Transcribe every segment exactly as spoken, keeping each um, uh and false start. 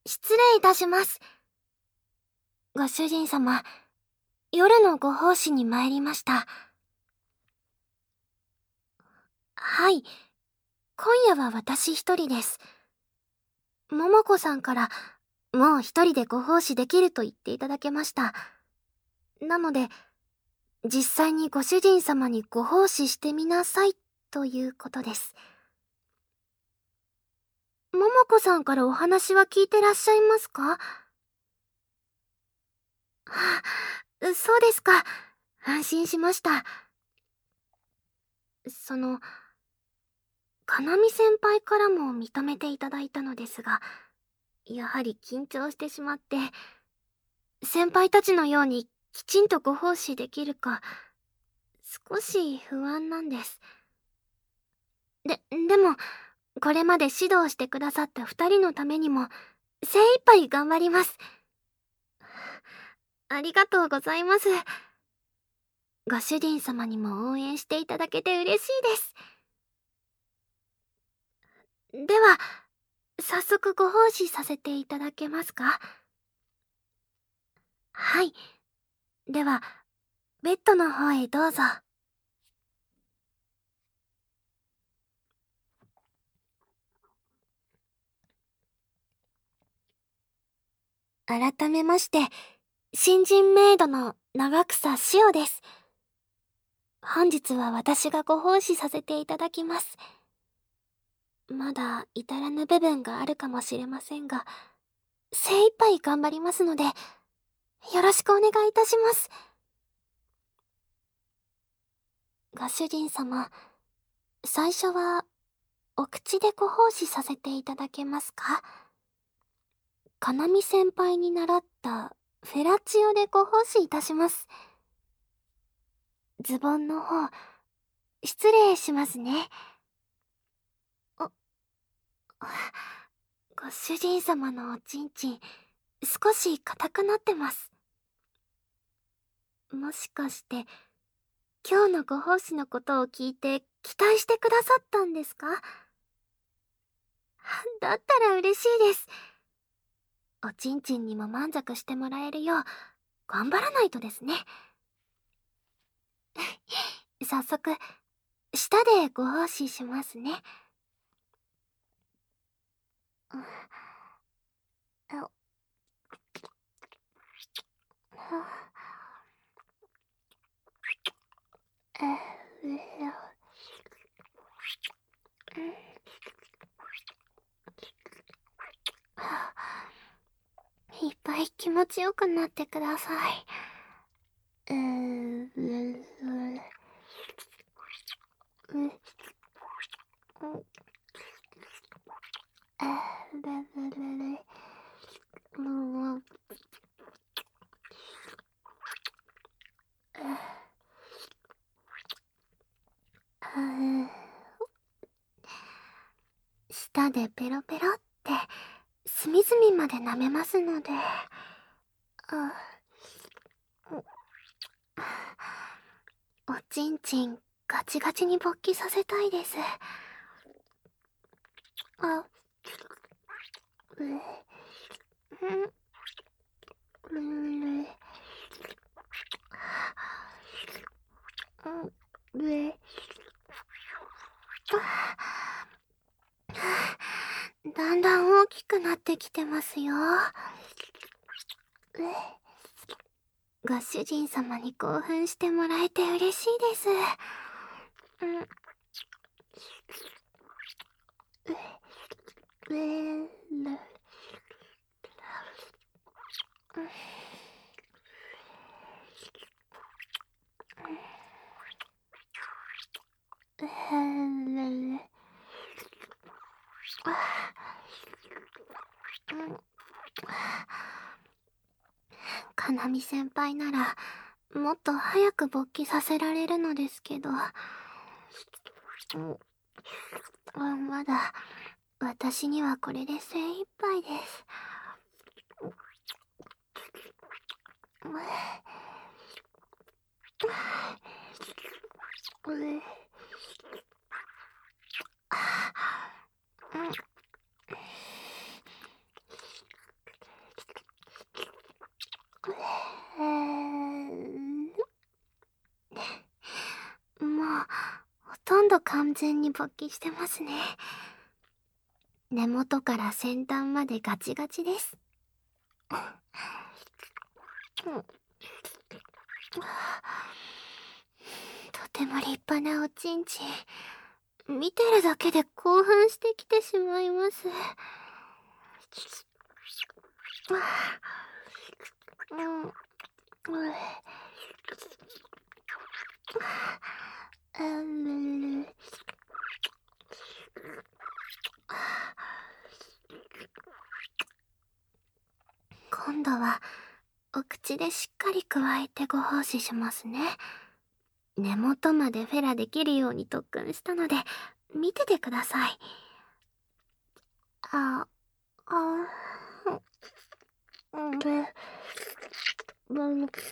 失礼いたします。ご主人様、夜のご奉仕に参りました。はい、今夜は私一人です。桃子さんから、もう一人でご奉仕できると言っていただけました。なので、実際にご主人様にご奉仕してみなさいということです。桃子さんからお話は聞いてらっしゃいますか？はあ、そうですか。安心しました。その、かなみ先輩からも認めていただいたのですが、やはり緊張してしまって、先輩たちのようにきちんとご奉仕できるか、少し不安なんです。で、でも、これまで指導してくださった二人のためにも、精一杯頑張ります。ありがとうございます。ご主人様にも応援していただけて嬉しいです。では、早速ご奉仕させていただけますか？はい。では、ベッドの方へどうぞ。改めまして、新人メイドの長草しおです。本日は私がご奉仕させていただきます。まだ至らぬ部分があるかもしれませんが、精一杯頑張りますので、よろしくお願いいたします。ご主人様、最初はお口でご奉仕させていただけますか？かなみ先輩に習ったフェラチオでご奉仕いたします。ズボンの方、失礼しますね。あ、ご主人様のおちんちん、少し硬くなってます。もしかして、今日のご奉仕のことを聞いて期待してくださったんですか？だったら嬉しいです。おちんちんにも満足してもらえるよう、頑張らないとですね。早速、舌でご奉仕しますね。うん、あ、え、ういっぱい気持ちよくなってください。うーうううあるるるるもう舌でペロペロって隅々まで舐めますので、あ、おちんちんガチガチに勃起させたいです。あ、う、うん、う、うん、う、だんだん大きくなってきてますよ。ご主人様に興奮してもらえて嬉しいです。うん、う、う、かなみ先輩ならもっと早く勃起させられるのですけど、うん、まだ私にはこれで精一杯です。うん、 とんど完全に勃起してますね。根元から先端までガチガチです。とても立派なおちんちん。見てるだけで興奮してきてしまいます。うん。うん今度はお口でしっかりくわえてご奉仕しますね。根元までフェラできるように特訓したので見ててください。あ、あ、うん、で、うん、うん、で、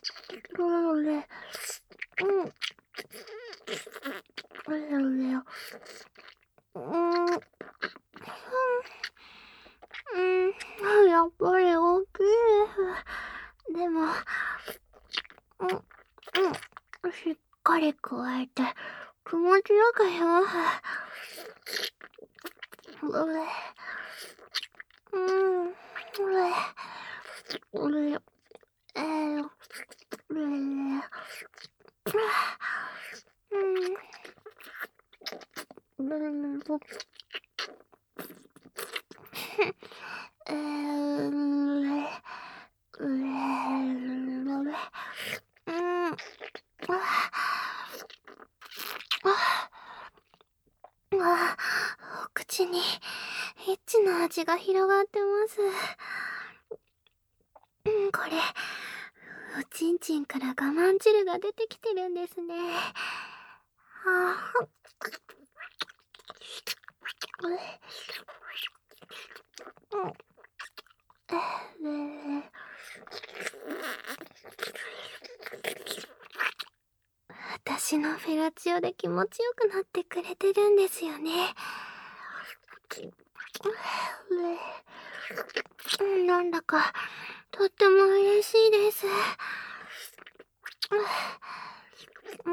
うん、うん、うん、うん、やっぱり大きいです。でも、うん、うん、しっかり加えて気持ちよくします。うれ、うん、うれ、うれ、えー、うれ、うん、うん、えー、うれ、うれ、うれ、うん、あ、お口にエッチな味が広がってます。うん、これ、おちんちんから我慢汁が出てきてるんですね。ああ。うん。私のフェラチオで気持ちよくなってくれてるんですよね。なんだかとっても嬉しいです。うん。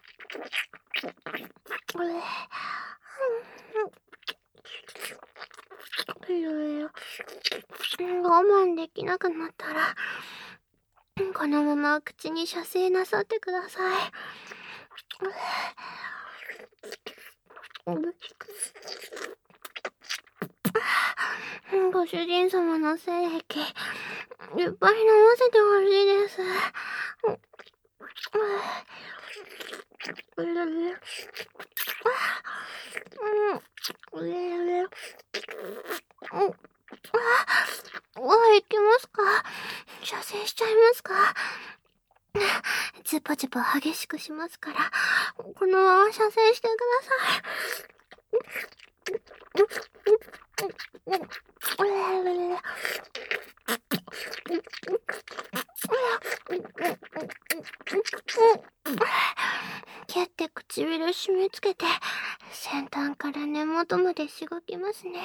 我慢できなくなったらこのまま口に射精なさってください。ご主人様の精液いっぱい飲ませてほしいです。あ、いけますか？射精しちゃいますか？ズパズパ激しくしますから、このまま射精してください。キュッて唇締め付けて先端から根元までしごきますね。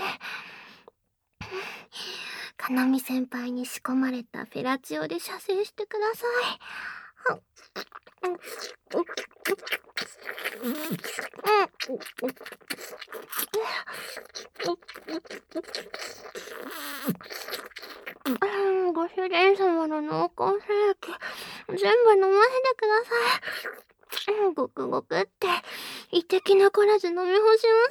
かなみ先輩に仕込まれたフェラチオで射精してください。ご主人様の濃厚精液全部飲ませてください。ごくごくって一滴残らず飲み干します。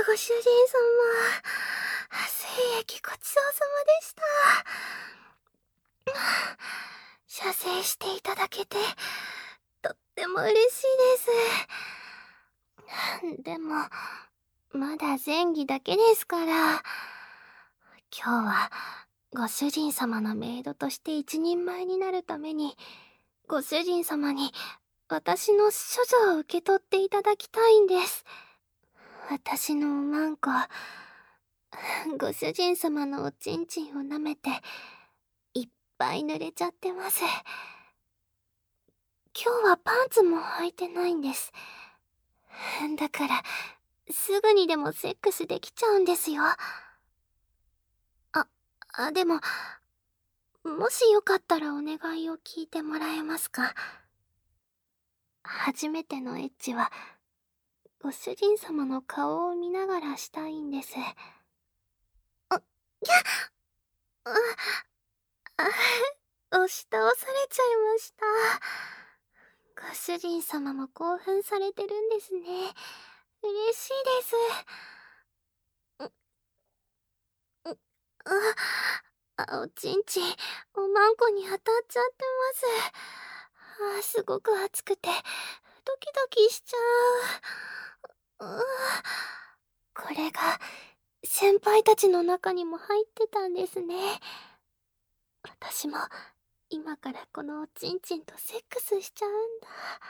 ご主人様、精液ごちそうさまでした。射精していただけて、とっても嬉しいです。でも、まだ前儀だけですから、今日は、ご主人様のメイドとして一人前になるために、ご主人様に私の処女を受け取っていただきたいんです。私のおまんこ、ご主人様のおちんちんを舐めて、いっぱい濡れちゃってます。今日はパンツも履いてないんです。だから、すぐにでもセックスできちゃうんですよ。あ、あ、でも、もしよかったらお願いを聞いてもらえますか？初めてのエッチは、ご主人様の顔を見ながらしたいんです。あ、いや、あ、あ、押し倒されちゃいました。ご主人様も興奮されてるんですね。嬉しいです。う、う、あ、あ、おちんちん、おまんこに当たっちゃってます。あ、すごく熱くて、ドキドキしちゃう。う、これが、先輩たちの中にも入ってたんですね。私も、今からこのおちんちんとセックスしちゃうんだ。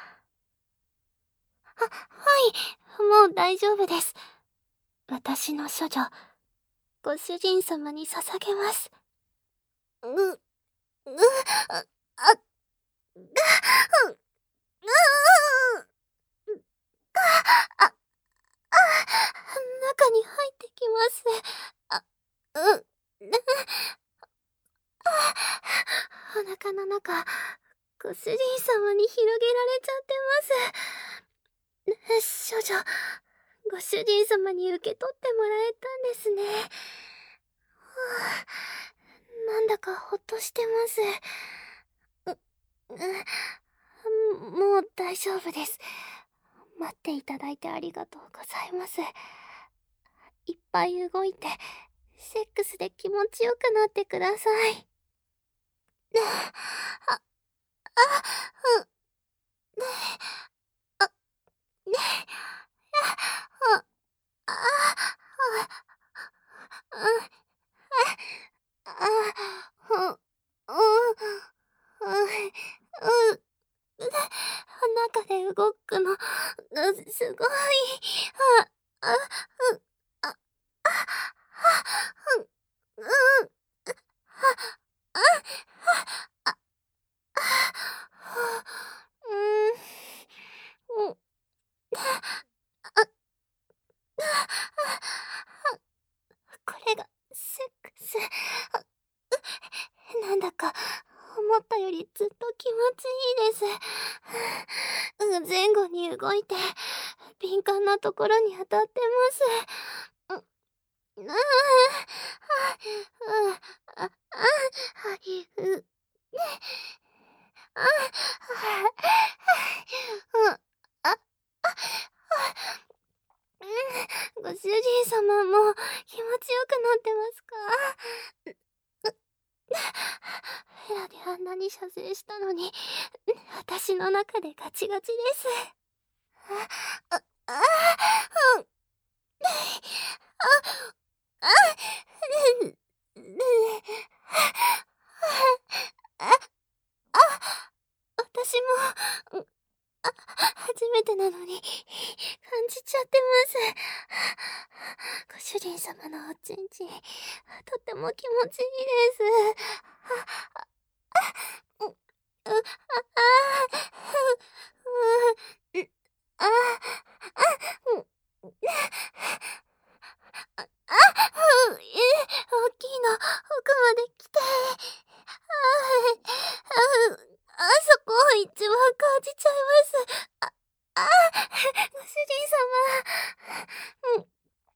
は、はい、もう大丈夫です。私の処女、ご主人様に捧げます。う、う、あ、あ、が、う、う、が、あ、あ、中に入ってきます。あ、う、あ、お腹の中、ご主人様に広げられちゃってます。処女、ご主人様に受け取ってもらえたんですね。はあ、なんだかほっとしてます。う、う、もう大丈夫です。待っていただいてありがとうございます。いっぱい動いて、セックスで気持ちよくなってください。あ、あ、う、ね、あ、ね、あ、あ、あ、あ、あ、う、う、う、う、中で動くの、う、すごい。あ、あ、う、あ、あ、あ、う、う、は、あ、あ、あ、うん、うん、あ、これが、セックス。なんだか、思ったよりずっと気持ちいいです。うん、前後に動いて、敏感なところに当たってます。うん、ああ、あ、あ、あ、はい、う、ね、あ、あ、うん、あ、あ、うん、ご主人様も気持ちよくなってますか？ヘラであんなに射精したのに、私の中でガチガチです。あ、あ、あ、うん、あ、あ、うん、うん、あ、あ、私も、うん、あ、初めてなのに、感じちゃってます。ご主人様のおちんちん、とっても気持ちいいです。あ、あ、う、う、あ、あ、う、う、ん、あ、あ、うん、あ、あ、う、え、大きいの、奥まで来て。あ、あ、あそこを一番感じちゃいます。あ、あ、ご主人様。うん。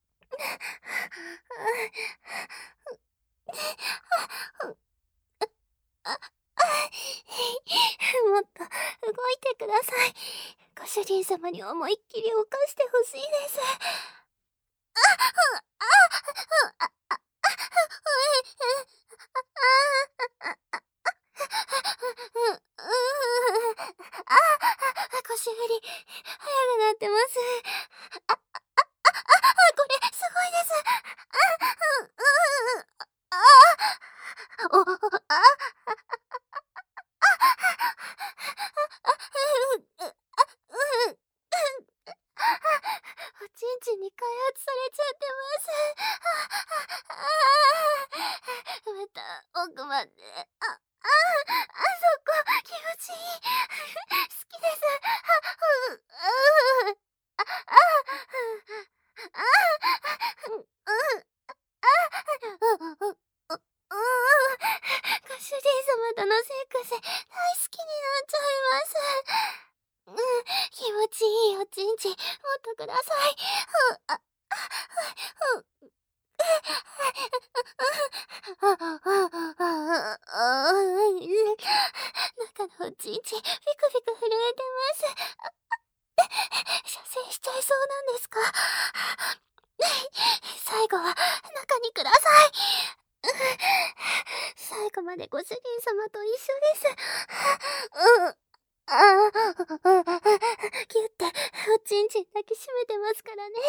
あ、あ、もっと動いてください。ご主人様に思いっきり犯してほしいです。 また奥まで。あ、あ、あそこ、気持ちいい。好きです。あ、う、う、あ、あ、あ、うん、うん、あ、う、う、う、ご主人様とのセックス、大好きになっちゃいます。うん、気持ちいいおちんちん、もっとください。う、あ、う、う、中のおちんちん、ピクピク震えてます。射精しちゃいそうなんですか？最後は中にください。最後までご主人様と一緒です。うん。ああ、ギュって、おちんちん抱きしめてますからね。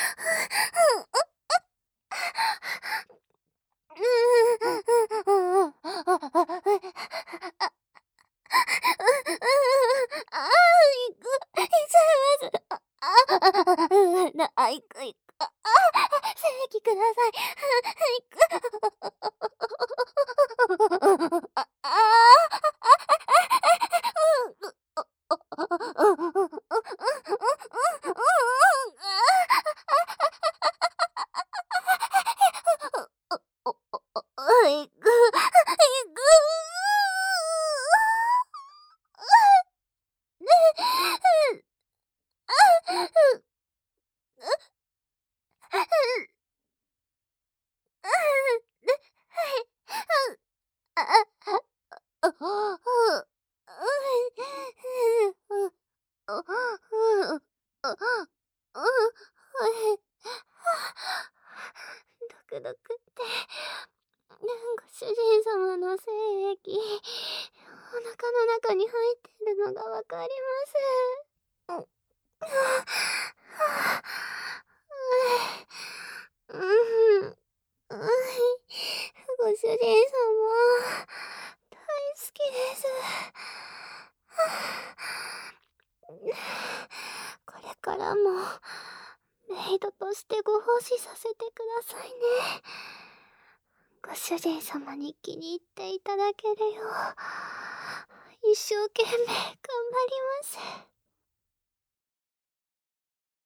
ああ、いく、いっちゃいます。あ、あ、な、あ、いくいく。あ、あ、精液ください。いく。あ、ああ、いく、いく。ドクドクって、ご主人様の精液、お腹の中に入ってるのがわかります。うん、うん、ご主人様、大好きです。これからも、メイドとしてご奉仕させてくださいね。ご主人様に気に入っていただけるよう、一生懸命頑張ります。